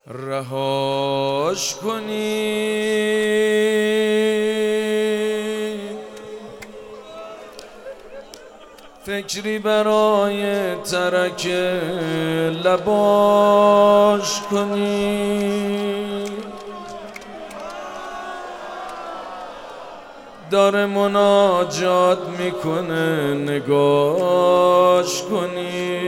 رهاش کنی فکری برای ترک لباش کنی داره مناجات میکنه نگاش کنی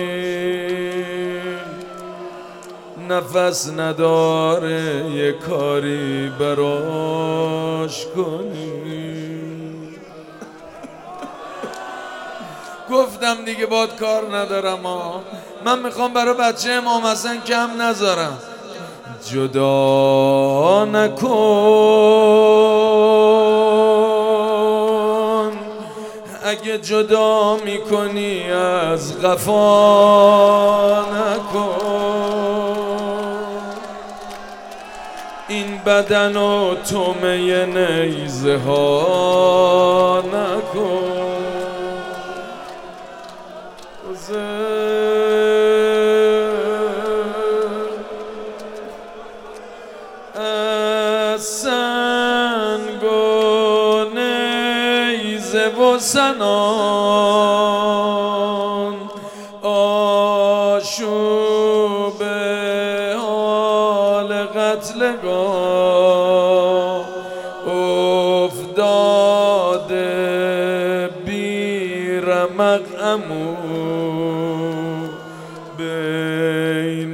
نفس نداره یه کاری براش کنی گفتم دیگه باد کار ندارم من میخوام برای بچه امام حسن کم نذارم جدا نکن اگه جدا میکنی از قفا نکن این بدن و تومه نیزه ها نکن از سنگ و نیزه و سنان آشوب حال قتلگاه افتاده بی رمق امو بین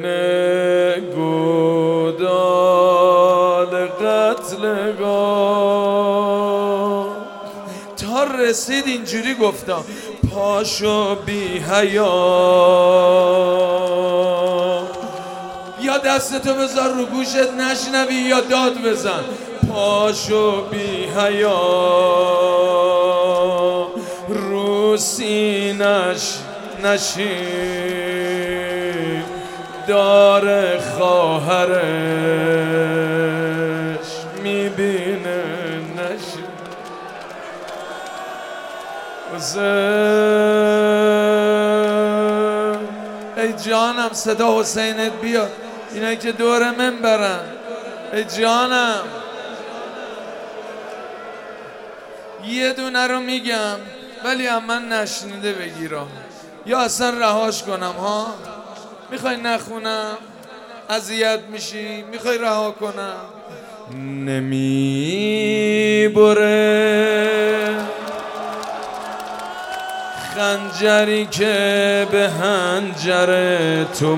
گودال قتلگاه تا رسید اینجوری گفتم پاشو بی حیا یا دستتو بذار رو گوشت نشنوی یا داد بزن پاشو بی حیا رو سینش نشین داره خواهرش میبینه نشین ای جانم صدا حسینت بیاد اینایی که دور من برن ای جانم یه دونه رو میگم ولی هم من نشنیده بگیرم یا اصلا رهاش کنم ها میخوای نخونم اذیت میشی میخوای رها کنم نمیبره خنجری که به حنجر تو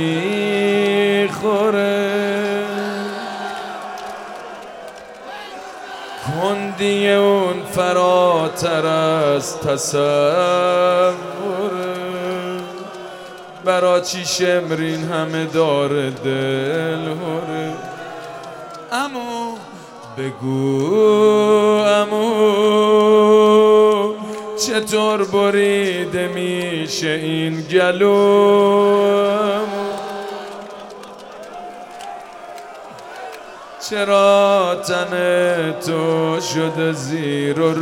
میخوره کندی اون فراتر از تصوره برا چی شمرین همه داره دل هره امو بگو امو چطور بریده میشه این گلو چرا تن تو شده زیر و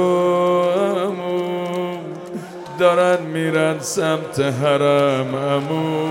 رو دارن میرن سمت حرم امو